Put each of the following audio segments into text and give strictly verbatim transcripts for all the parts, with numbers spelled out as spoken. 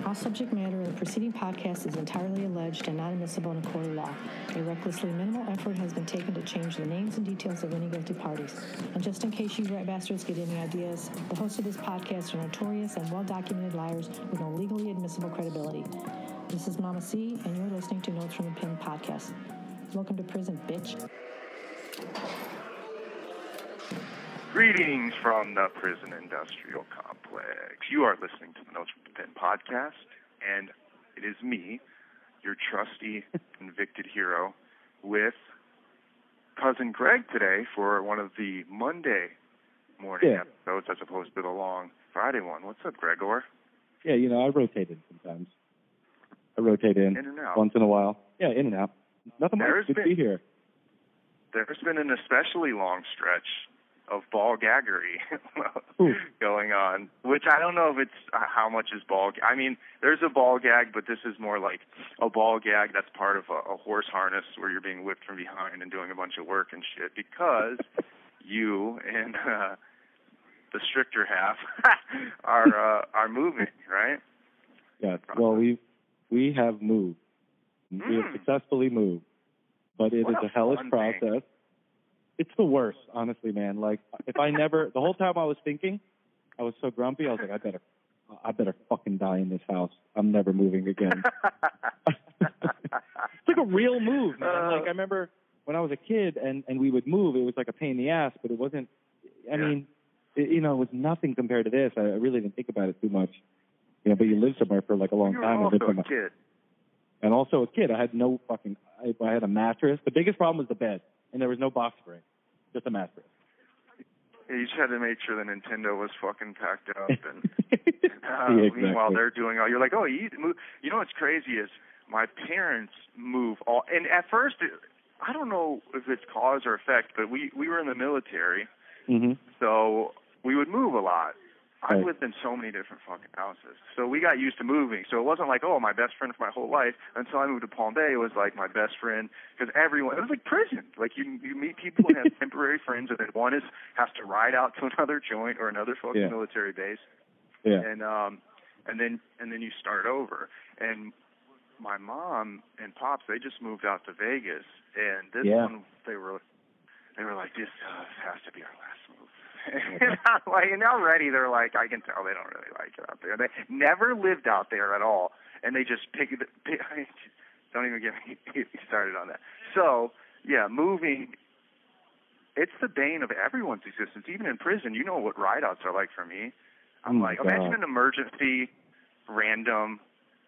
All subject matter of the preceding podcast is entirely alleged and not admissible in a court of law. A recklessly minimal effort has been taken to change the names and details of any guilty parties. And just in case you rat bastards get any ideas, the hosts of this podcast are notorious and well-documented liars with no legally admissible credibility. This is Mama C, and you're listening to Notes from the Pen podcast. Welcome to prison, bitch. Greetings from the prison industrial complex. You are listening to the Notes from the Pen podcast, and it is me, your trusty, convicted hero, with cousin Greg today for one of the Monday morning yeah. episodes as opposed to the long Friday one. What's up, Gregor? Yeah, you know, I rotate in sometimes. I rotate in, in and out. once in a while. Yeah, in and out. Nothing much. Good to be here. There's been an especially long stretch of ball gaggery going on, which I don't know if it's uh, how much is ball. G- I mean, there's a ball gag, but this is more like a ball gag that's part of a, a horse harness where you're being whipped from behind and doing a bunch of work and shit because you and uh, the stricter half are uh, are moving, right? Yeah. Well, we we have moved. Mm. We have successfully moved, but it what is a, a hellish process. Thing. It's the worst, honestly, man. Like, if I never, the whole time I was thinking, I was so grumpy, I was like, I better, I better fucking die in this house. I'm never moving again. It's like a real move, man. Uh, like, I remember when I was a kid and, and we would move, it was like a pain in the ass, but it wasn't, I yeah. mean, it, you know, it was nothing compared to this. I, I really didn't think about it too much. You know, but you live somewhere for like a long you time. were also and a kid. And also a kid. I had no fucking, I, I had a mattress. The biggest problem was the bed, and there was no box spring. Just a mattress. Yeah, you just had to make sure the Nintendo was fucking packed up, and uh, yeah, exactly. Meanwhile they're doing all. You're like, oh, you move. You know what's crazy is my parents move all. And at first, it, I don't know if it's cause or effect, but we we were in the military, mm-hmm. so we would move a lot. Right. I've lived in so many different fucking houses. So we got used to moving. So it wasn't like, oh, my best friend for my whole life. Until I moved to Palm Bay, it was like my best friend. Because everyone, it was like prison. Like you you meet people and have temporary friends, and then one is has to ride out to another joint or another fucking yeah. military base. Yeah. And um and then and then you start over. And my mom and pops, they just moved out to Vegas. And this yeah. one, they were they were like, this uh, has to be our last move. and I'm like, and already they're like, I can tell they don't really like it out there. They never lived out there at all, and they just pick it. Pick, don't even get me started on that. So yeah, moving. It's the bane of everyone's existence, even in prison. You know what rideouts are like for me. I'm oh like, God. imagine an emergency, random,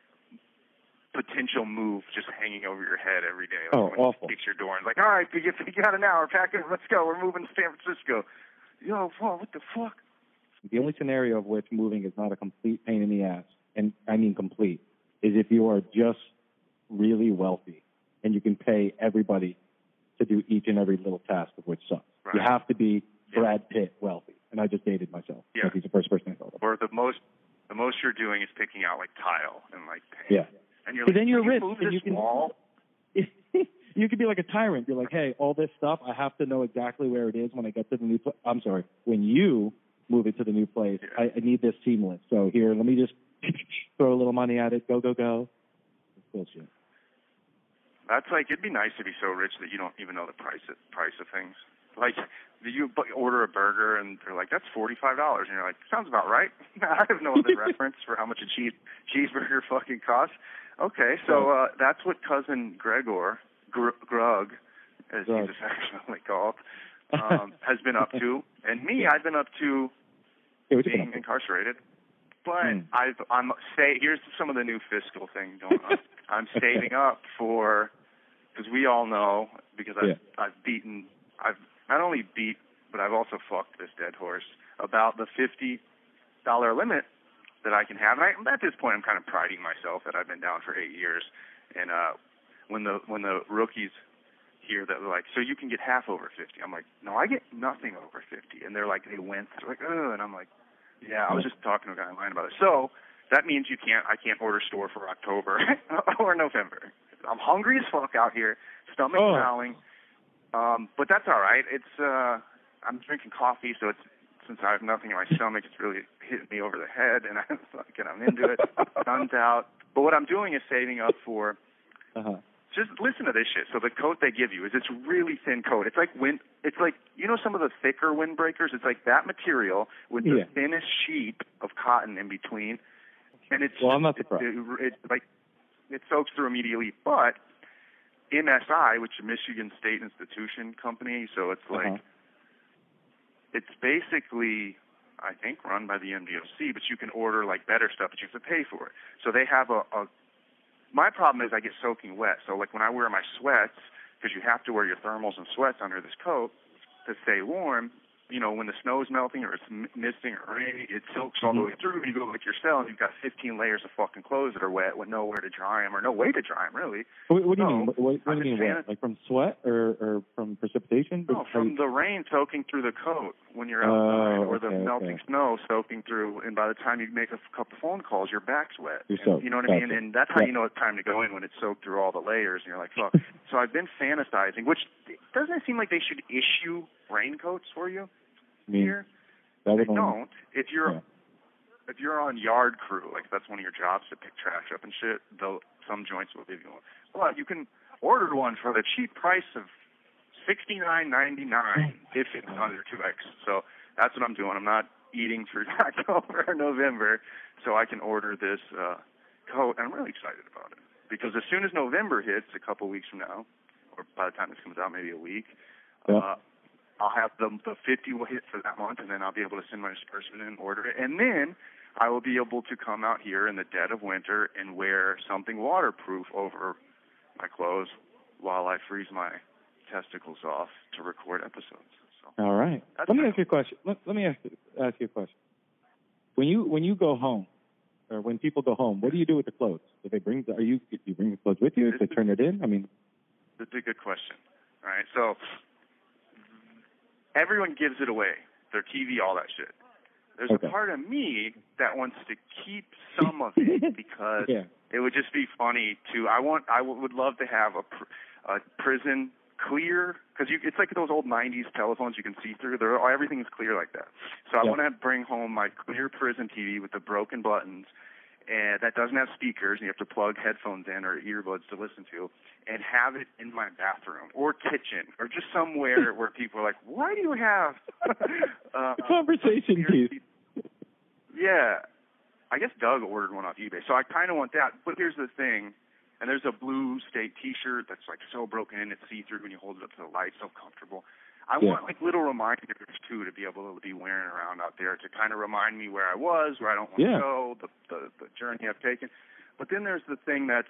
potential move just hanging over your head every day. Like oh, awful. Kicks your door and like, all right, you get you got an hour, pack it, let's go. We're moving to San Francisco. Yo, whoa, what the fuck? The only scenario of which moving is not a complete pain in the ass, and I mean complete, is if you are just really wealthy and you can pay everybody to do each and every little task of which sucks. Right. You have to be yeah. Brad Pitt wealthy, and I just dated myself. Yeah. Like he's the first person I thought of. Or the most, the most you're doing is picking out like tile and like paint. Yeah. And you're but like, then you're can rich, you move and this you can. wall? You could be like a tyrant. You're like, hey, all this stuff, I have to know exactly where it is when I get to the new place. I'm sorry, when you move it to the new place, yeah. I, I need this seamless. So here, let me just throw a little money at it. Go, go, go. It's bullshit. That's like, it'd be nice to be so rich that you don't even know the price of, price of things. Like, you order a burger and they're like, that's forty-five dollars. And you're like, sounds about right. I have no other reference for how much a cheese, cheeseburger fucking costs. Okay, so uh, that's what cousin Gregor, Gr- Grug, as Grug. he's affectionately called, um, has been up to. And me, I've been up to hey, being incarcerated. But mm. I've, I'm say here's some of the new fiscal thing going on. I'm saving up for, because we all know, because I've, yeah. I've beaten, I've not only beat, but I've also fucked this dead horse about the fifty dollars limit that I can have. And I, at this point, I'm kind of priding myself that I've been down for eight years. And uh, when the when the rookies hear that, they're like, so you can get half over fifty. I'm like, no, I get nothing over fifty. And they're like, they went, they're like, oh, and I'm like, yeah, I was just talking to a guy online about it. So that means you can't, I can't order store for October or November. I'm hungry as fuck out here, stomach oh. growling. Um, but that's all right. It's uh, I'm drinking coffee, so it's since I have nothing in my stomach, it's really hitting me over the head, and I'm fucking, I'm into it. Sun's out. But what I'm doing is saving up for. Uh-huh. Just listen to this shit. So the coat they give you is it's really thin coat. It's like wind. It's like, you know, some of the thicker windbreakers. It's like that material with the Yeah. thinnest sheet of cotton in between, and it's Well, I'm not it, surprised. it, it like it soaks through immediately. But M S I, which is Michigan State Institution Company, so it's like Uh-huh. it's basically, I think, run by the M D O C, but you can order like better stuff, but you have to pay for it. So they have a, a my problem is I get soaking wet. So like when I wear my sweats, because you have to wear your thermals and sweats under this coat to stay warm, you know, when the snow's melting or it's m- misting or raining, it soaks all the way through. And you go like your cell and you've got fifteen layers of fucking clothes that are wet with nowhere to dry them or no way to dry them, really. What, what do you So, mean? What, what, what I'm do you just mean saying wet? Like from sweat or, or from precipitation? No, How from you- the rain soaking through the coat when you're Oh, outside, or the okay, melting okay. snow soaking through, and by the time you make a couple phone calls, your back's wet. You're And, soaked. you know what I mean? Gotcha. And that's how Yeah. you know it's time to go in, when it's soaked through all the layers, and you're like, fuck. So I've been fantasizing, which doesn't it seem like they should issue raincoats for you I mean, here? that They would only- don't. If you're Yeah. if you're on yard crew, like that's one of your jobs to pick trash up and shit, though some joints will give you one. Well, you can order one for the cheap price of sixty-nine ninety-nine if it's under two X. So that's what I'm doing. I'm not eating through October or November, so I can order this uh, coat. And I'm really excited about it because as soon as November hits, a couple weeks from now, or by the time this comes out, maybe a week, Yeah. uh, I'll have the, the fifty will hit for that month, and then I'll be able to send my disbursement in and order it. And then I will be able to come out here in the dead of winter and wear something waterproof over my clothes while I freeze my testicles off to record episodes. So All right. That's Let me nice. ask you a question. Let, let me ask you, ask you a question. When you when you go home, or when people go home, what do you do with the clothes? Do they bring? The, are you do you bring the clothes with you? Do they turn it in? I mean, That's a good question. All right, so everyone gives it away, their T V, all that shit. There's Okay. a part of me that wants to keep some of it because yeah. it would just be funny to. I want. I w- would love to have a, pr- a prison clear, because you. It's like those old nineties telephones you can see through. They're, everything is clear like that. So I Yeah. want to bring home my clear prison T V with the broken buttons, and that doesn't have speakers, and you have to plug headphones in or earbuds to listen to, and have it in my bathroom or kitchen or just somewhere where people are like, "Why do you have uh, The conversation clear piece. T V?" Yeah, I guess Doug ordered one off eBay, so I kind of want that. But here's the thing, and there's a blue state T-shirt that's like so broken in, it's see-through when you hold it up to the light, so comfortable. I Yeah. want like little reminders too to be able to be wearing around out there to kind of remind me where I was, where I don't want Yeah. to go, the, the the journey I've taken. But then there's the thing that's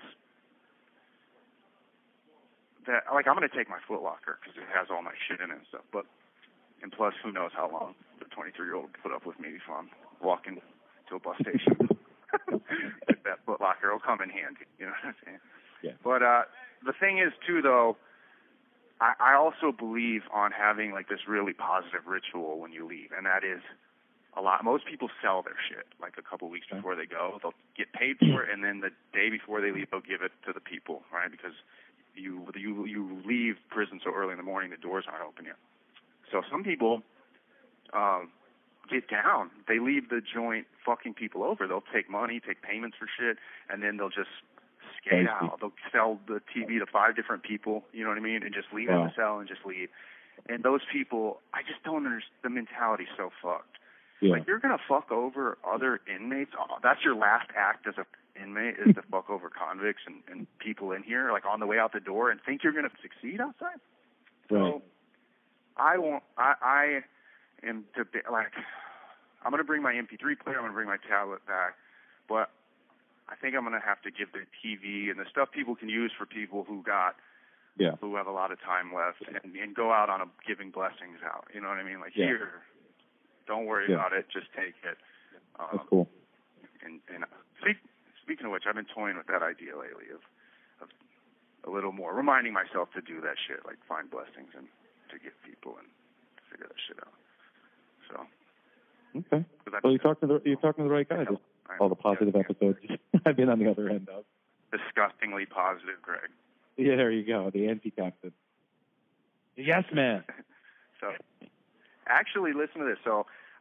that like I'm gonna take my Foot Locker because it has all my shit in it and stuff. But and plus, who knows how long the twenty-three year old will put up with me if I'm walking to a bus station. If that Foot Locker will come in handy, you know what I'm saying? Yeah. But uh, the thing is too, though. I, I also believe on having like this really positive ritual when you leave, and that is a lot. Most people sell their shit like a couple weeks before they go. They'll get paid for it, and then the day before they leave, they'll give it to the people, right? Because you you you leave prison so early in the morning, the doors aren't open yet. So some people um, get down. They leave the joint fucking people over. They'll take money, take payments for shit, and then they'll just skate Crazy. out. They'll sell the T V to five different people, you know what I mean, and just leave it in Wow. the cell and just leave. And those people, I just don't understand. The mentality's so fucked. Yeah. Like, you're going to fuck over other inmates? Oh, that's your last act as an inmate, is to fuck over convicts and, and people in here, like, on the way out the door, and think you're going to succeed outside? Right. So, I won't, I, I am, to be, like, I'm going to bring my M P three player, I'm going to bring my tablet back, but I think I'm going to have to give the T V and the stuff people can use for people who got, Yeah. who have a lot of time left, and, and go out on a giving blessings out. You know what I mean? Like, Yeah. here, don't worry Yeah. about it, just take it. Um, That's cool. And, and speak, speaking of which, I've been toying with that idea lately of, of a little more, reminding myself to do that shit, like find blessings and to give people and figure that shit out. So. Okay. 'cause I've Well, you're been talking to the, you're talking to the right guy. Just I- all the positive yeah, episodes I've been on the other end of. disgustingly positive, Greg. Yeah, there you go. The anti-captain. Yes, man. So, actually, listen to this. So,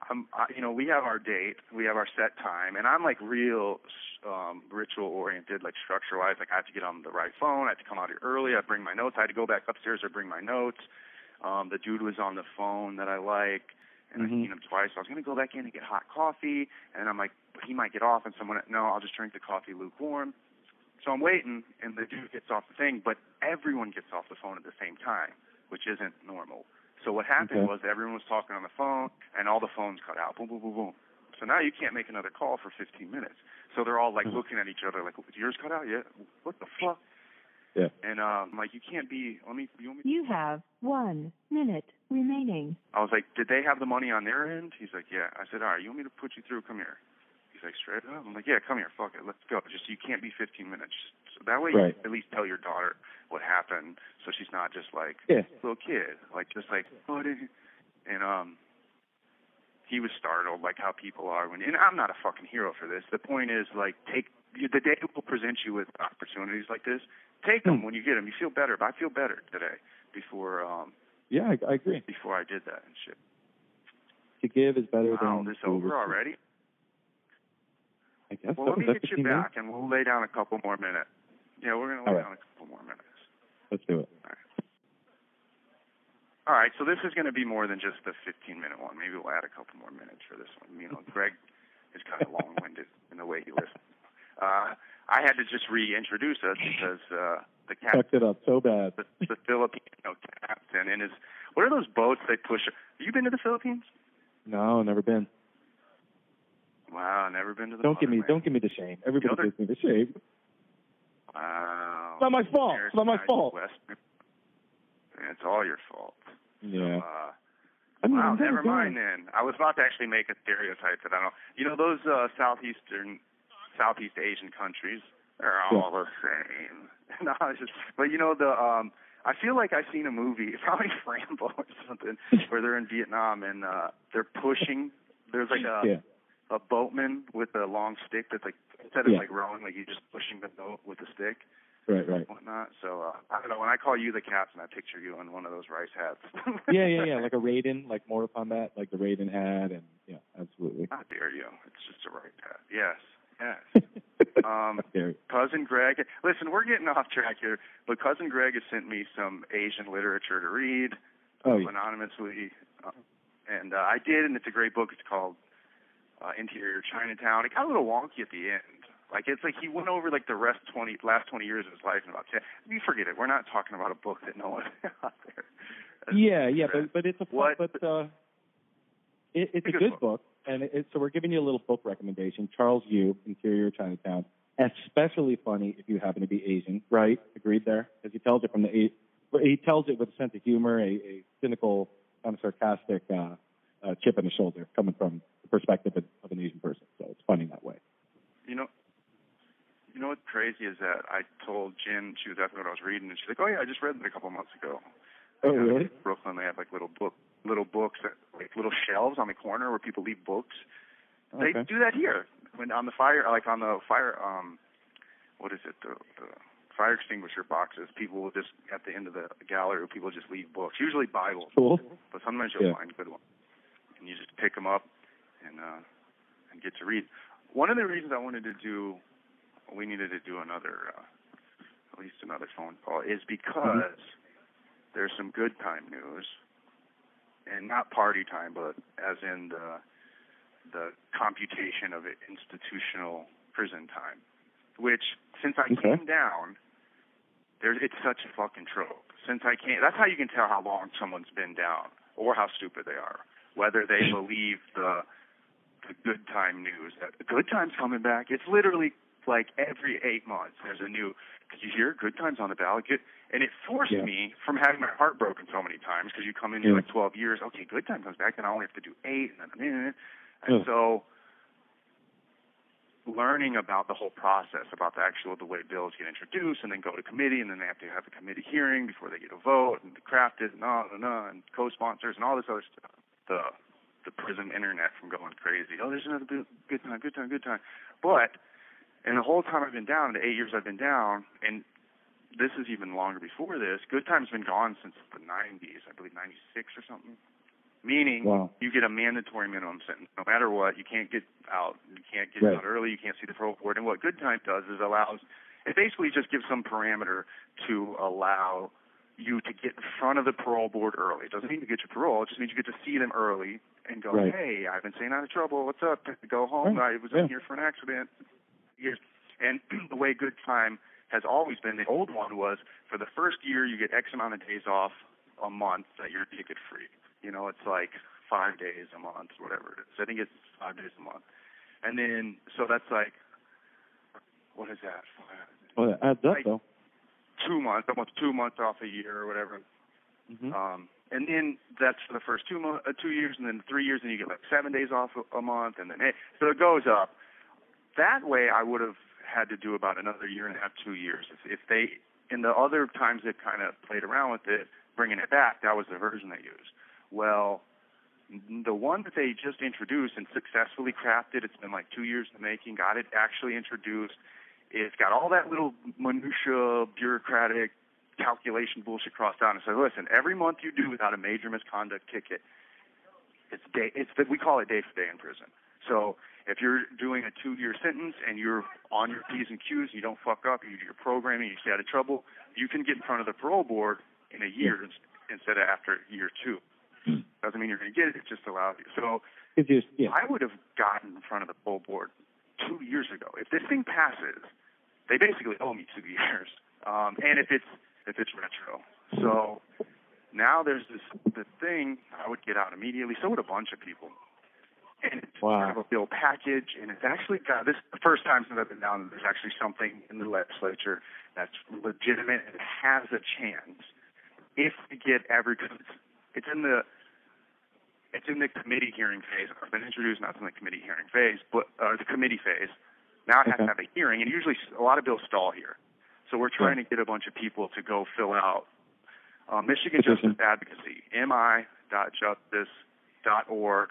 I'm, I, you know, we have our date, we have our set time, and I'm like real um, ritual oriented, like structure wise. Like I have to get on the right phone, I have to come out here early, I bring my notes, I had to go back upstairs or bring my notes. Um, the dude was on the phone that I like, and mm-hmm. I've seen him twice. So I was gonna go back in and get hot coffee, and I'm like, he might get off, and someone, no, I'll just drink the coffee lukewarm. So I'm waiting, and the dude gets off the thing, but everyone gets off the phone at the same time, which isn't normal. So what happened okay. was everyone was talking on the phone, and all the phones cut out. Boom, boom, boom, boom. So now you can't make another call for fifteen minutes. So they're all like mm-hmm. looking at each other like, yours cut out? Yeah. What the fuck? Yeah. And um, like, you can't be. Let me. You, want me you have one minute remaining. I was like, did they have the money on their end? He's like, yeah. I said, all right. You want me to put you through? Come here. He's like, straight up. I'm like, yeah. Come here. Fuck it. Let's go. Just you can't be fifteen minutes. So that way, right. you at least tell your daughter what happened, so she's not just like yeah. little kid, like just like what is. And um, he was startled, like how people are when. And I'm not a fucking hero for this. The point is, like, take the day will present you with opportunities like this. Take them hmm. when you get them. You feel better. But I feel better today. Before um. Yeah, I, I agree. Before I did that and shit. To give is better wow, than. Wow, this over already. I guess. Well, so. let me get you back, and we'll lay down a couple more minutes. Yeah, we're gonna lay right. down a couple more minutes. Let's do it. All right. All right, so this is going to be more than just the fifteen-minute one. Maybe we'll add a couple more minutes for this one. You know, Greg is kind of long-winded in the way he listens. Uh, I had to just reintroduce us because uh, the captain fucked it up so bad. The, the Filipino captain and his. What are those boats they push? Have you been to the Philippines? No, never been. Wow, never been to the. Don't give me, land. don't give me the shame. Everybody you know, gives me the shame. Wow. It's not my fault. It's not my fault. Western. It's all your fault. Yeah. So, uh, I mean, wow, never mind then. I was about to actually make a stereotype that I don't. You know, those uh, southeastern, Southeast Asian countries are all yeah. the same. no, it's just, but you know the. um I feel like I've seen a movie, probably Rambo or something, where they're in Vietnam and uh they're pushing. There's like a yeah. a boatman with a long stick that's like instead of yeah. like rowing, like you're just pushing the boat with a stick. Right, right. Whatnot. So uh, I don't know. When I call you the captain, I picture you in one of those rice hats. yeah, yeah, yeah. Like a Raiden, like Mortal Kombat, like the Raiden hat, and yeah, absolutely. How dare you? It's just a rice hat. Yes, yes. um, cousin Greg. Listen, we're getting off track here, but cousin Greg has sent me some Asian literature to read oh, yeah. anonymously, uh, and uh, I did, and it's a great book. It's called uh, Interior Chinatown. It got a little wonky at the end. Like, it's like he went over, like, the rest twenty, last twenty years of his life in about ten. You forget it. We're not talking about a book that no one out there. That's yeah, yeah, but, but it's a what? But uh, it, it's, it's a good, good book, book and it, so we're giving you a little book recommendation. Charles Yu, Interior Chinatown, especially funny if you happen to be Asian, right? Agreed there? Because he tells it from the he tells it with a sense of humor, a, a cynical, kind of sarcastic uh, uh, chip on the shoulder, coming from the perspective of, of an Asian person. So it's funny that way. You know. You know what's crazy is that I told Jen, she was asking what I was reading, and she's like, "Oh yeah, I just read it a couple months ago." Oh really? In Brooklyn, they have like little book, little books, that, like little shelves on the corner where people leave books. Okay. They do that here when on the fire, like on the fire, um, what is it, the, the fire extinguisher boxes. People will just at the end of the gallery, people just leave books, usually Bibles, cool. but sometimes you'll yeah. find good ones, and you just pick them up and uh, and get to read. One of the reasons I wanted to do. We needed to do another, uh, at least another phone call, is because mm-hmm. there's some good time news, and not party time, but as in the the computation of institutional prison time, which since I okay. came down, there's it's such a fucking trope. Since I came, that's how you can tell how long someone's been down or how stupid they are, whether they believe the the good time news that the good time's coming back. It's literally like every eight months there's a new, because you hear good times on the ballot, good, and it forced yeah. me from having my heart broken so many times, because you come into yeah. like twelve years, okay, good time comes back, then I only have to do eight, and then, and yeah. so learning about the whole process, about the actual, the way bills get introduced, and then go to committee, and then they have to have a committee hearing before they get a vote, and craft it, and on and on, and co-sponsors, and all this other stuff. The the prison internet from going crazy. Oh, there's another good time, good time, good time. But and the whole time I've been down, the eight years I've been down, and this is even longer before this, good time's been gone since the nineties, I believe ninety-six or something. meaning wow. you get a mandatory minimum sentence. No matter what, you can't get out. You can't get Right. out early. You can't see the parole board. And what good time does is allows, it basically just gives some parameter to allow you to get in front of the parole board early. It doesn't mean you get your parole. It just means you get to see them early and go, Right. hey, I've been staying out of trouble. What's up? Go home. Right. I was Yeah. in here for an accident. Yes. And the way good time has always been, the old one was, for the first year you get X amount of days off a month that you're ticket free. You know, it's like five days a month, whatever it is. I think it's five days a month. And then, so that's like, what is that? Well, that adds up, Like, though. Two months, almost two months off a year or whatever. Mm-hmm. Um, and then that's for the first two mo- uh, two years, and then three years, and you get like seven days off a, a month, and then hey, so it goes up. That way, I would have had to do about another year and a half, two years. If, if they, in the other times they kind of played around with it, bringing it back, that was the version they used. Well, the one that they just introduced and successfully crafted, it's been like two years in the making, got it actually introduced. It's got all that little minutia, bureaucratic calculation bullshit crossed out and said, listen, every month you do without a major misconduct ticket, it's day. It's we call it day for day in prison. So if you're doing a two-year sentence and you're on your P's and Q's, you don't fuck up, you do your programming, you stay out of trouble, you can get in front of the parole board in a year yeah. instead of after year two. Hmm. Doesn't mean you're going to get it. It just allows you. So just, yeah. I would have gotten in front of the parole board two years ago. If this thing passes, they basically owe me two years. Um, and if it's if it's retro. So now there's this the thing, I would get out immediately. So would a bunch of people. And it's wow. kind of a bill package, and it's actually got this the first time since I've been down. There's actually something in the legislature that's legitimate and has a chance if we get every. It's in the it's in the committee hearing phase. It's been introduced, not in the committee hearing phase, but uh, the committee phase. Now it has okay. to have a hearing, and usually a lot of bills stall here. So we're trying yeah. to get a bunch of people to go fill out uh, Michigan Justice Advocacy, M I dot justice dot org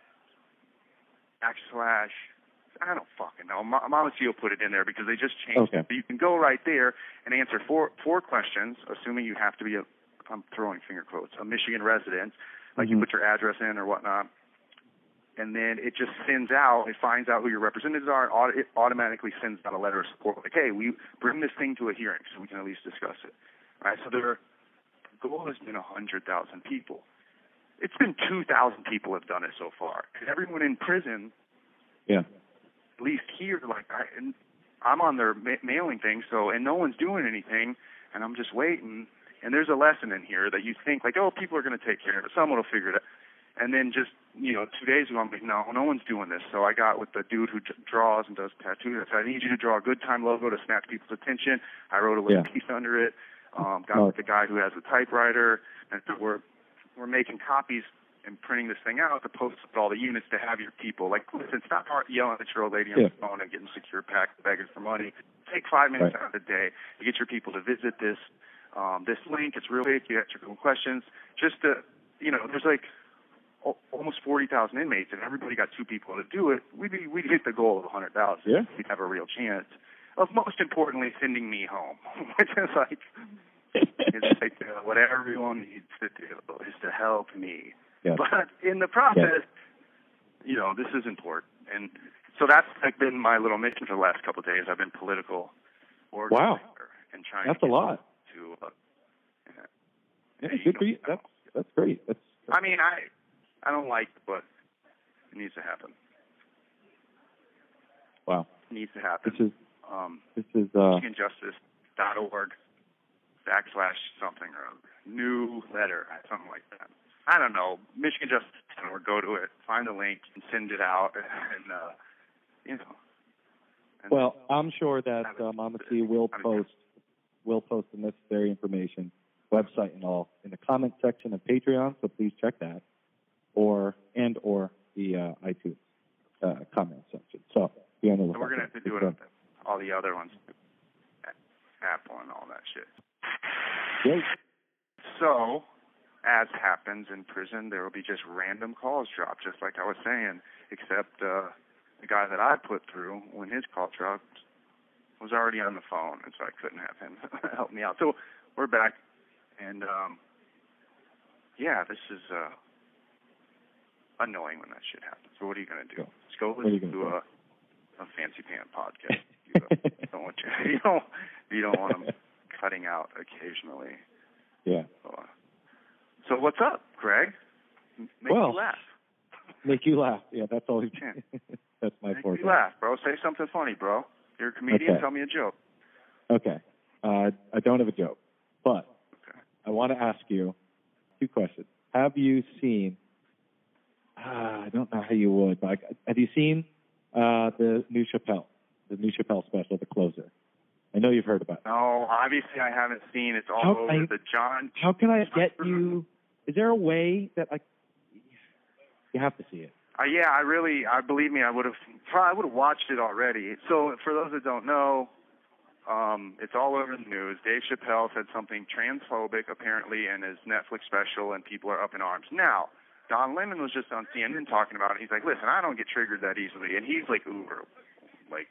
backslash, I don't fucking know. Mama Seal put it in there because they just changed okay. it. But you can go right there and answer four four questions, assuming you have to be a, I'm throwing finger quotes, a Michigan resident, like mm-hmm. you put your address in or whatnot. And then it just sends out, it finds out who your representatives are, and it automatically sends out a letter of support. Like, hey, we bring this thing to a hearing so we can at least discuss it. All right, so their goal has been one hundred thousand people. It's been two thousand people have done it so far. And everyone in prison, yeah, at least here, like, I, and I'm on their ma- mailing thing, so, and no one's doing anything, and I'm just waiting. And there's a lesson in here that you think, like, oh, people are going to take care of it. Someone will figure it out. And then just, you know, two days ago, I'm like, no, no one's doing this. So I got with the dude who d- draws and does tattoos. I said, I need you to draw a good time logo to snatch people's attention. I wrote a little yeah. piece under it. Um, got oh. with the guy who has the typewriter. And so we're, we're making copies and printing this thing out to post with all the units to have your people. Like, listen, stop yelling at your old lady on yeah. the phone and getting secure packs, begging for money. Take five minutes right. out of the day to get your people to visit this um, this link. It's real quick. You got your questions. Just to, you know, there's like almost forty thousand inmates, and everybody got two people to do it. We'd be, we'd hit the goal of one hundred thousand. Yeah. We'd have a real chance of, most importantly, sending me home, which is like, it's like uh, what everyone needs to do is to help me. Yeah. But in the process, yeah. you know, this is important. And so that's like been my little mission for the last couple of days. I've been political organizer wow. and trying that's to a lot. To, uh, yeah, yeah, you good know, for you. That's, that's great. That's, that's I mean, I I don't like it, but it needs to happen. Wow. It needs to happen. This is, um, this is, uh, Michigan Justice dot org backslash something or other. New letter, something like that. I don't know. Michigan Justice dot org, go to it, find the link, and send it out, and, uh, you know. And well, I'm sure that uh, Mama C will post, will post the necessary information, website and all, in the comment section of Patreon, so please check that. Or and or the uh, iTunes uh, comment section. So be on the lookout. So we're gonna have to do it on all the other ones, Apple and all that shit. Great. So, as happens in prison, there will be just random calls dropped, just like I was saying. Except uh, the guy that I put through, when his call dropped, was already on the phone, and so I couldn't have him help me out. So we're back, and um, yeah, this is. Uh, annoying when that shit happens. So what are you going to do? Yeah. Just go What are you listen gonna to a, a fancy pant podcast. You don't, don't want you, you don't you don't want them cutting out occasionally. Yeah. So, uh, so what's up, Greg? Make well, you laugh. Make you laugh. Yeah, that's always Yeah. that's my Make forte. you laugh, bro. Say something funny, bro. You're a comedian. Okay. Tell me a joke. Okay. Uh, I don't have a joke, but Okay. I want to ask you two questions. Have you seen? Uh, I don't know how you would, but have you seen uh, the new Chappelle, the new Chappelle special, The Closer? I know you've heard about it. No, obviously I haven't seen. It's all How- over I- the John. How can I get you? Is there a way that I? You have to see it. Uh, yeah, I really, I believe me, I would have, I would have watched it already. So for those that don't know, um, it's all over the news. Dave Chappelle said something transphobic apparently in his Netflix special, and people are up in arms. Now, Don Lemon was just on C N N talking about it. He's like, listen, I don't get triggered that easily, and he's like uber, like,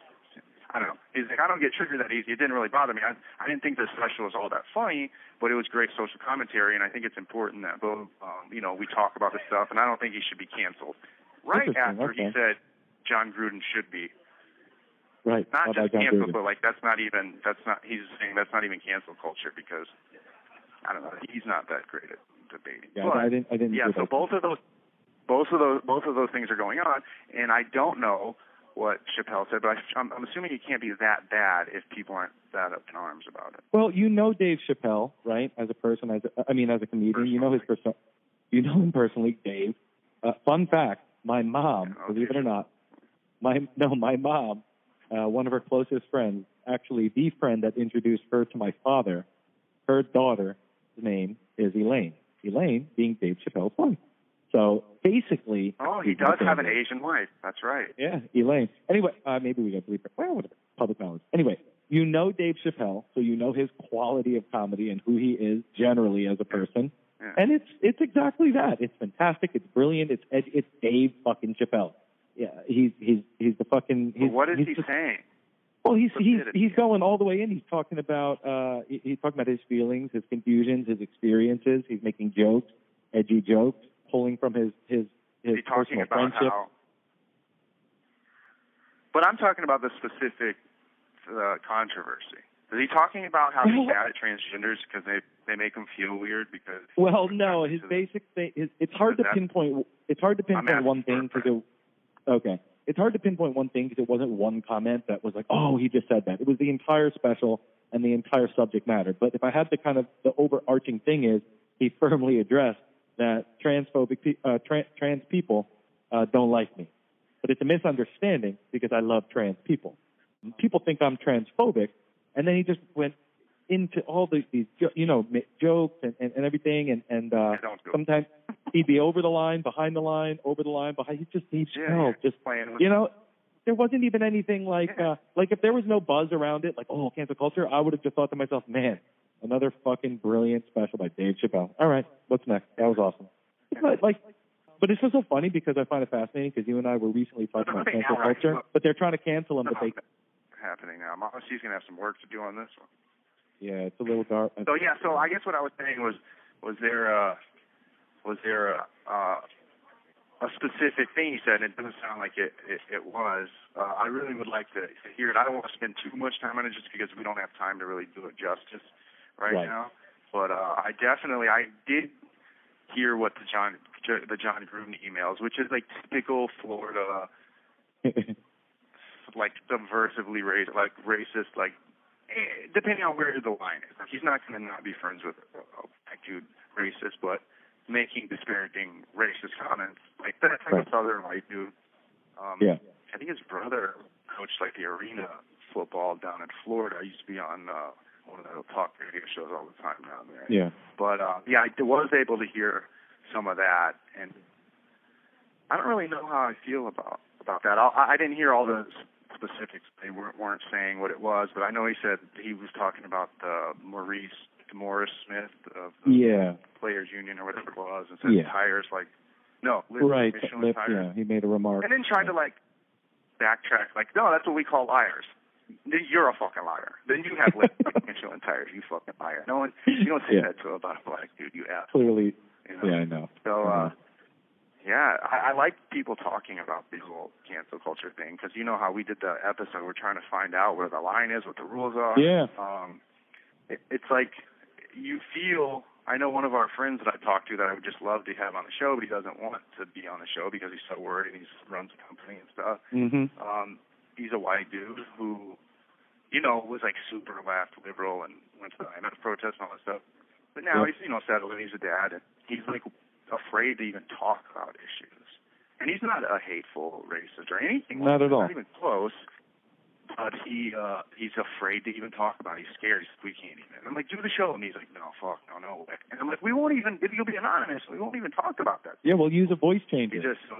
I don't know. He's like, I don't get triggered that easy. It didn't really bother me. I, I didn't think the special was all that funny, but it was great social commentary, and I think it's important that both, um, you know, we talk about this stuff, and I don't think he should be canceled. Right after okay. he said John Gruden should be. Right. Not How just about John canceled, Gruden? but like that's not even, that's not, he's saying that's not even cancel culture because, I don't know, he's not that great at debating. Yeah, but, I didn't. I didn't. yeah, do so that. both of those, both of those, both of those things are going on, and I don't know what Chappelle said, but I, I'm, I'm assuming it can't be that bad if people aren't that up in arms about it. Well, you know Dave Chappelle, right? As a person, as a, I mean, as a comedian, you know his person. You know him personally, Dave. Uh, fun fact: my mom, Yeah, okay. believe it or not, my no, my mom, uh, one of her closest friends, actually the friend that introduced her to my father, her daughter's name is Elaine. Elaine being Dave Chappelle's wife. So basically, Oh, he he's does my have an family. Asian wife. That's right. Yeah, Elaine. Anyway, uh, maybe we got to believe her. Well, whatever. Public knowledge. Anyway, you know Dave Chappelle, so you know his quality of comedy and who he is generally as a person. Yeah. And it's it's exactly that. It's fantastic. It's brilliant. It's ed- it's Dave fucking Chappelle. Yeah, he's he's he's the fucking. He's, But what is he's he just, saying? Well, he's he's Stupidity. he's going all the way in. He's talking about uh he- he's talking about his feelings, his confusions, his experiences. He's making jokes, edgy jokes, pulling from his his his Is he talking personal about friendship. how? But I'm talking about the specific uh, controversy. Is he talking about how he's Well- mad at transgenders because they they make him feel weird because? Well, no, his basic thing is it's hard to Is that- pinpoint. It's hard to pinpoint asking one for a thing because it. Okay, it's hard to pinpoint one thing because it wasn't one comment that was like, oh, he just said that. It was the entire special and the entire subject matter. But if I had to kind of the overarching thing is he firmly addressed that transphobic pe- uh, tra- trans people uh, don't like me, but it's a misunderstanding because I love trans people. People think I'm transphobic, and then he just went into all the, these, jo- you know, ma- jokes and, and, and everything, and, and uh, don't do it. sometimes he'd be over the line, behind the line, over the line, behind. He just needs Yeah, help. yeah, Just playing with- you know, there wasn't even anything like Yeah. uh, like if there was no buzz around it, like oh, cancel culture. I would have just thought to myself, man, another fucking brilliant special by Dave Chappelle. All right, what's next? That was awesome. But like, but it's just so funny because I find it fascinating because you and I were recently talking about Okay, cancel all right. culture, but they're trying to cancel him, but they. happening now. Mama, she's gonna have some work to do on this one. Yeah, it's a little dark. So yeah, so I guess what I was saying was, was there a, was there a, uh, a specific thing he said? And it doesn't sound like it. It, it was. Uh, I really would like to, to hear it. I don't want to spend too much time on it just because we don't have time to really do it justice right, Right. now. But uh, I definitely, I did hear what the John, the John Gruden emails, which is like typical Florida. Like subversively racist, like racist, like eh, depending on where the line is. Like, he's not going to not be friends with a, a black dude racist, but making disparaging racist comments like that type Right. of southern white dude. Um, Yeah. I think his brother coached like the arena football down in Florida. I used to be on uh, one of the talk radio shows all the time down there. Yeah. But uh, yeah, I was able to hear some of that, and I don't really know how I feel about about that. I, I didn't hear all the specifics. They weren't, weren't saying what it was, but I know he said he was talking about the Maurice Morris Smith of the Yeah. Players Union or whatever it was, and said Yeah. tires like no, Liz Right. Michelin Lip, tires, yeah, he made a remark. and then tried to like backtrack, like no, that's what we call liars. Then you're a fucking liar. Then you have Liz Michelin tires, you fucking liar. No one, you don't say Yeah. that to about a black dude, you ass. Clearly, You know? yeah, I know. So, I uh, know. Yeah, I, I like people talking about the whole cancel culture thing because you know how we did the episode. We're trying to find out where the line is, what the rules are. Yeah. Um, it, it's like you feel. I know one of our friends that I talked to that I would just love to have on the show, but he doesn't want to be on the show because he's so worried. He runs a company and stuff. Mm-hmm. Um, he's a white dude who, you know, was like super left liberal and went to the I M F protests and all that stuff. But now yeah. he's, you know, settled and he's a dad, and he's like afraid to even talk about issues. And he's not a hateful racist or anything. Not at all. Not even close. But he uh, he's afraid to even talk about it. He's scared. He's like, we can't even. I'm like, do the show. And he's like, no, fuck, no, no. And I'm like, we won't even, if you'll be anonymous, we won't even talk about that. Yeah, we'll use a voice changer. He just,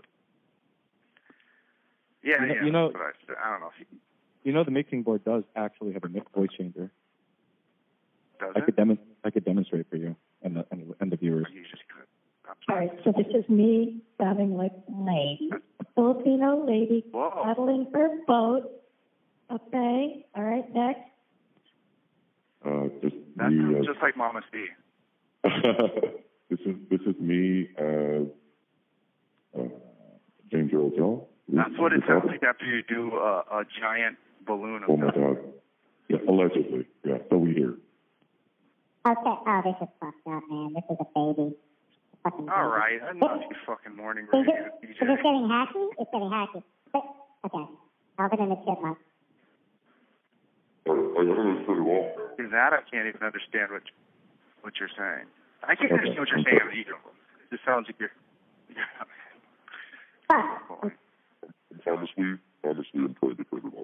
yeah, you know, yeah. You know, but I, I don't know if he, you know the mixing board does actually have a voice changer. does I it? could, dem- I could demonstrate for you and the, and the, and the viewers. You just could. All right, so this is me sounding like a lady, a Filipino lady Whoa. paddling her boat. Okay, all right, next. Uh, just That me, sounds uh, just like Mama Steve. this is this is me as uh, James Earl Jones. That's what it sounds like after you do a, a giant balloon of Oh my stuff. God! Yeah, allegedly. Yeah, so we hear. Okay, oh, this is fucked up, man. This is a baby. Fucking baby. All right, enough, you fucking morning Is radio, it, D is J. it getting happy? It's getting happy. But, okay, Alvin and the Chipmunk. I, I understood it all. Is that I can't even understand what what you're saying. I can't Okay. understand what you're saying either. It just sounds like you're. Fuck. Boy. Honestly, honestly, I'm trying to turn it off.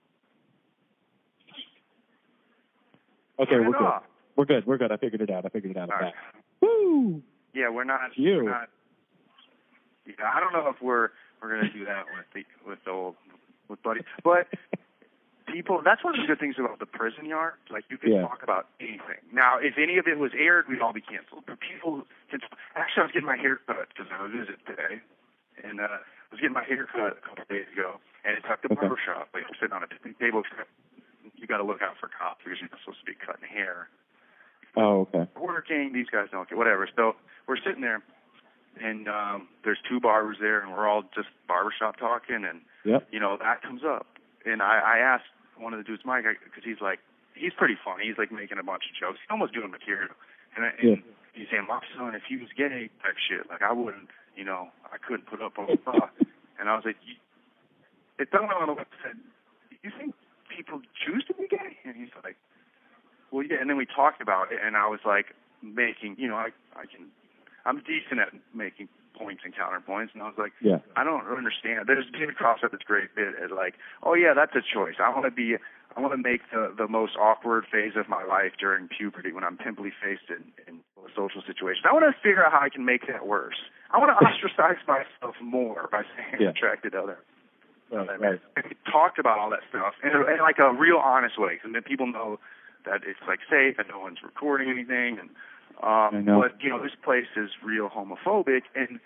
Okay, Turn we're it good. off. We're good. We're good. I figured it out. I figured it out. All I'm right. back. Woo! Yeah, we're not. You. We're not. Yeah, I don't know if we're we're gonna do that with the with the old with Buddy, but people. That's one of the good things about the prison yard. Like you can Yeah. talk about anything. Now, if any of it was aired, we'd all be canceled. But people can. Actually, I was getting my hair cut because I was visit today, and uh, I was getting my hair cut a couple of days ago, and it's at the Okay. barber shop. Like I'm sitting on a picnic table. You got to look out for cops because you're not supposed to be cutting hair. Oh, okay. Working, these guys don't get whatever. So we're sitting there, and um, there's two barbers there, and we're all just barbershop talking, and Yep. you know that comes up, and I, I asked one of the dudes, Mike, because he's like, he's pretty funny. He's like making a bunch of jokes. He's almost doing material, and, I, and Yeah. he's saying, my son, if he was gay type shit, like I wouldn't, you know, I couldn't put up on the thought. And I was like, you, it don't know what I said. You think people choose to be gay? And he's like, well, yeah. And then we talked about it, and I was like, making, you know, I, I can, I'm decent at making points and counterpoints, and I was like, Yeah. I don't understand. There's David Cross at this great bit at like, oh yeah, that's a choice. I want to be, I want to make the the most awkward phase of my life during puberty when I'm pimply faced in, in a social situation. I want to figure out how I can make that worse. I want to ostracize myself more by saying Yeah. I'm attracted to other. Right, other right. men. And we talked about all that stuff in, a, in like a real honest way, and then people know that it's like safe and no one's recording anything. And um, I know. but you know, this place is real homophobic, and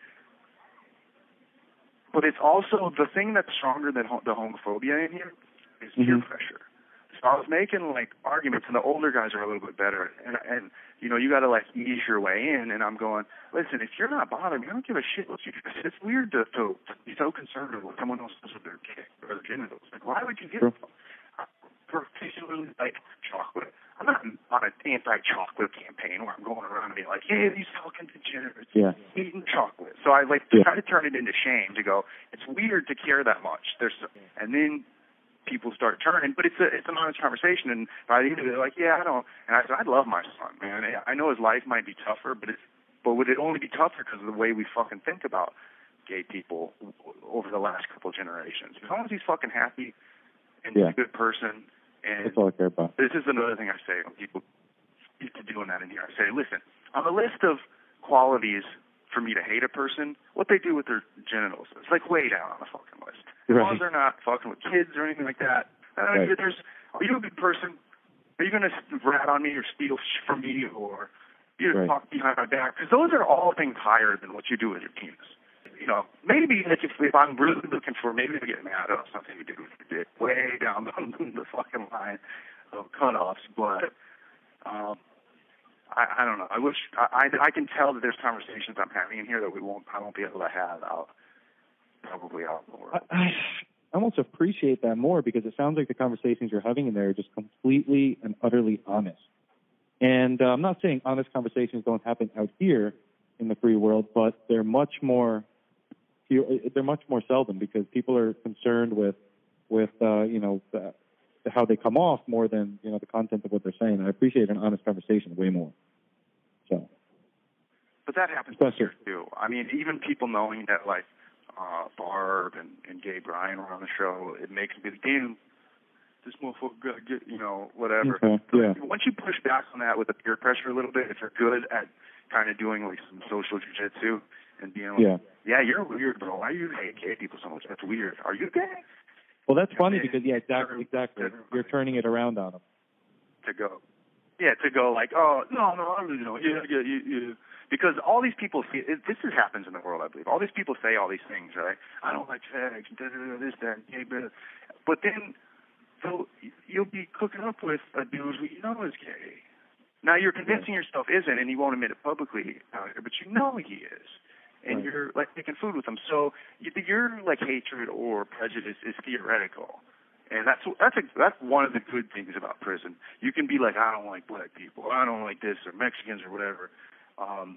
but it's also the thing that's stronger than ho- the homophobia in here is peer Mhm. pressure. So I was making like arguments, and the older guys are a little bit better, and and you know you got to like ease your way in. And I'm going, listen, if you're not bothering me, I don't give a shit what you do. It's weird to, to be so conservative when someone else does with their kick or their genitals. Like, why would you get True. particularly like chocolate? I'm not on an anti-chocolate campaign where I'm going around and being like, hey, these fucking degenerates Yeah. eating chocolate. So I like Yeah. try to turn it into shame to go, it's weird to care that much. There's, and then people start turning, but it's a it's an honest conversation. And by the end of it, they're like, yeah, I don't. And I said, I love my son, man. I know his life might be tougher, but it's but would it only be tougher because of the way we fucking think about gay people over the last couple of generations? As long as he's fucking happy and Yeah. he's a good person. And That's all I care about. this is another thing I say when people used to doing that in here. I say, listen, on the list of qualities for me to hate a person, what they do with their genitals, it's like way down on the fucking list. As long Right. as they're not fucking with kids or anything like that. I mean, Right. there's, are you a good person? Are you going to rat on me or steal sh- from me or you know, Right. talk behind my back? Because those are all things higher than what you do with your penis. You know, maybe like if, if I'm really looking for, maybe I get mad at something you do with your dick, way down the, the fucking line of cutoffs. But um, I, I don't know. I wish I, I I can tell that there's conversations I'm having in here that we won't I won't be able to have out probably out in the world. I, I almost appreciate that more because it sounds like the conversations you're having in there are just completely and utterly honest. And uh, I'm not saying honest conversations don't happen out here in the free world, but they're much more they're much more seldom because people are concerned with with uh, you know the, how they come off more than you know the content of what they're saying. I appreciate an honest conversation way more. So, but that happens here too. I mean, even people knowing that like uh, Barb and, and Gabe Ryan were on the show, it makes me think, damn, this motherfucker got get you know whatever. Okay. So yeah. Once you push back on that with the peer pressure a little bit, if you're good at kind of doing like some social jiu-jitsu and being like, yeah, yeah, you're weird, bro. Why do you hate gay people so much? That's weird. Are you gay? Well, that's funny because, yeah, exactly, exactly. You're turning it around on them. To go. Yeah, to go like, oh, no, no, I don't know. Yeah, yeah, yeah, yeah. Because all these people, see, it, this is, happens in the world, I believe. All these people say all these things, right? I don't like sex, da, da, da, this, that, yeah, but, but then so you'll be cooking up with a dude who you know is gay. Now, you're convincing yeah. yourself isn't, and he won't admit it publicly out here, but you know he is. And right. you're, like, making food with him. So you, your, like, hatred or prejudice is theoretical. And that's that's a, that's one of the good things about prison. You can be like, I don't like black people. I don't like this, or Mexicans, or whatever. Um,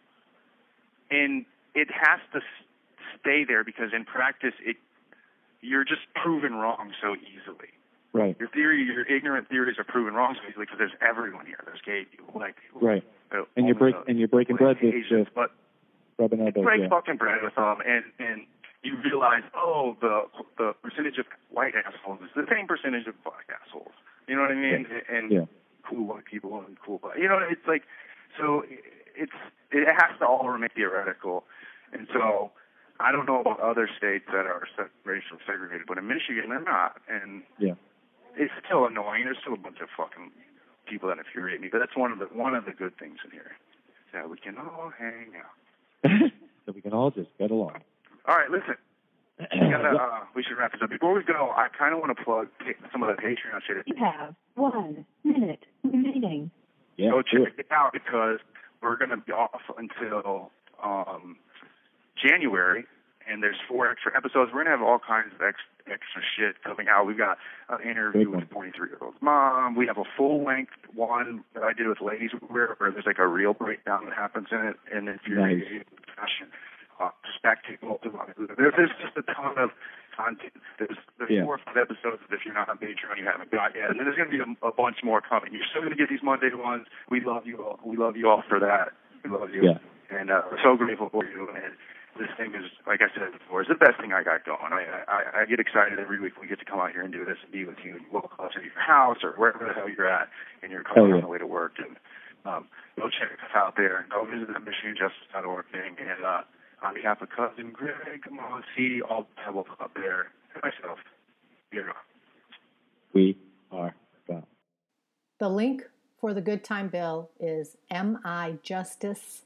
and it has to stay there because, in practice, it you're just proven wrong so easily. Right. Your theory, your ignorant theories are proven wrong so easily because there's everyone here. There's gay people, black people. Right. Uh, and you're break and you're breaking bread with Asians, but rubbing elbows. Break yeah. fucking bread with them, and and you realize, oh, the the percentage of white assholes is the same percentage of black assholes. You know what I mean? Yeah. And yeah. cool white people and cool black. You know, it's like so. It's it has to all remain theoretical, and so. I don't know about other states that are racially segregated, but in Michigan they're not, and yeah. it's still annoying. There's still a bunch of fucking people that infuriate me, but that's one of the one of the good things in here. That we can all hang out. So we can all just get along. All right, listen. We, gotta, uh, we should wrap this up. Before we go, I kind of want to plug some of the Patreon shit. You have one minute remaining. Yeah, go check it. it out because we're going to be off until um, January, and there's four extra episodes. We're going to have all kinds of extra, extra shit coming out. We've got an interview with a forty-three-year-old mom. We have a full-length one that I did with Ladies Wear, where there's like a real breakdown that happens in it, and infuriating fashion. Uh, spectacle. There's, there's just a ton of content. There's, there's yeah. four or five episodes that if you're not on Patreon, you haven't got yet. And then there's going to be a, a bunch more coming. You're still going to get these Monday ones. We love you all. We love you all for that. We love you. Yeah. And uh, we're so grateful for you. And this thing is, like I said before, is the best thing I got going. I, I, I get excited every week when we get to come out here and do this and be with you. We'll call to your house or wherever the hell you're at, and you're coming oh, yeah. on the way to work. And um, go check us out there. Go visit the Michigan Justice dot org thing. And uh, on behalf of Cousin Greg, come on, see all the people up there, and myself, you're gone. We are gone. The link for the Good Time Bill is mijustice.org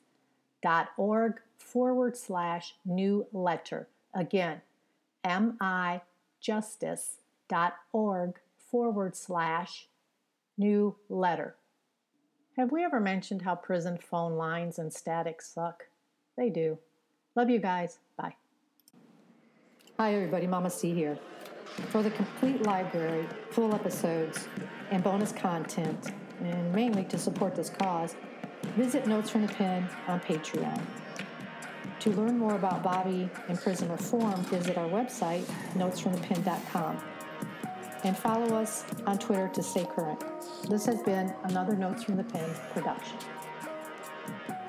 forward slash new letter. Again, mijustice.org forward slash new letter. Have we ever mentioned how prison phone lines and static suck? They do. Love you guys. Bye. Hi, everybody. Mama C here. For the complete library, full episodes, and bonus content, and mainly to support this cause, visit Notes from the Pen on Patreon. To learn more about Bobby and prison reform, visit our website, notes from the pen dot com. And follow us on Twitter to stay current. This has been another Notes from the Pen production.